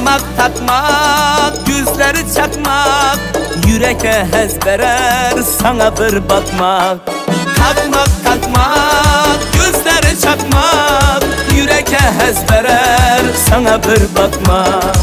Takmak takmak, gözleri çakmak, yüreke hez verer sana bir bakmak. Takmak takmak, gözleri çakmak, yüreke hez verer sana bir bakmak.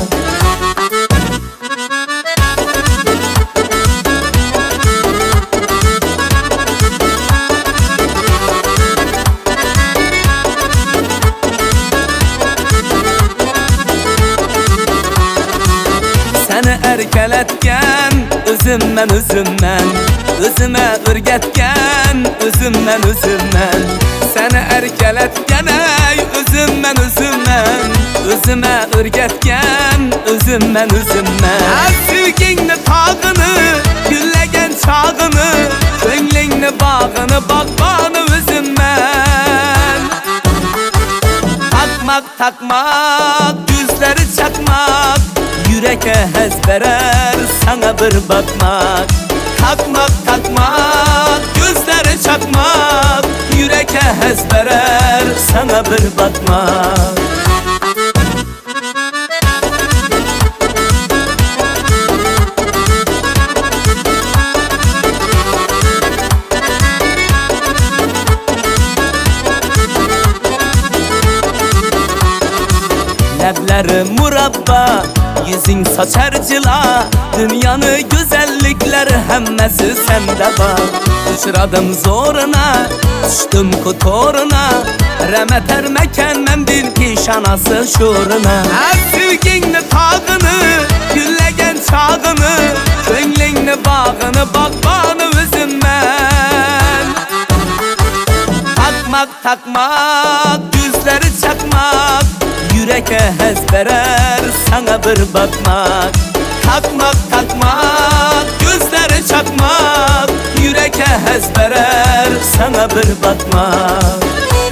Seni erkeletken özümden özümden, özüme ürgetken özümden özümden. Seni erkeletken ey özümden özümden, özüme ürgetken özümden özümden. Sevgini tağını, güllegen çağını, önlüğünü bağını, bakmanı özümden. Takmak takmak, gözleri çakmak, yüreke hez verer sana bir bakmak. Takmak takmak, gözleri çakmak, yüreke hez verer sana bir bakmak. Lebleri murabba, yüzün saçar cila, dünyanı güzellikleri hemmesi sende var. Uçradım zoruna, düştüm kutoruna, remet ermeken mendil pişanası şuuruna. Sevgini tağını, güllegen çağını, önlüğünü bağını, bakmanı özümden. Takmak takmak, gözleri çakmak, yüreke hez verer sana bir bakmak. Takmak takmak, gözleri çakmak, yüreke hez verer sana bir bakmak.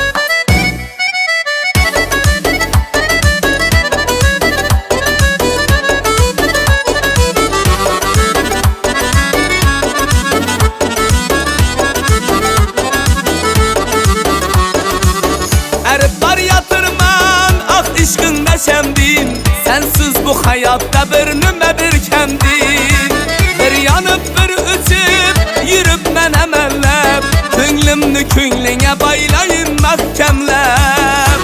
Eriplar yatırman, ah işkın beşemdin, sensiz bu hayatta bir nüme bir kendin. Bir yanıp bir uçup, yürüp men emellep, künlümnü künlüğe baylayın mahkemlep.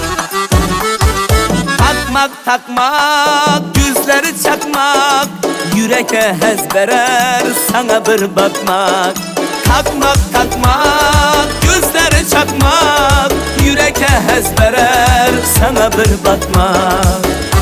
Takmak takmak, gözleri çakmak, yüreke hez verer sana bir bakmak. Takmak takmak, gözleri çakmak, yüreke hez verer sana bir bakmak.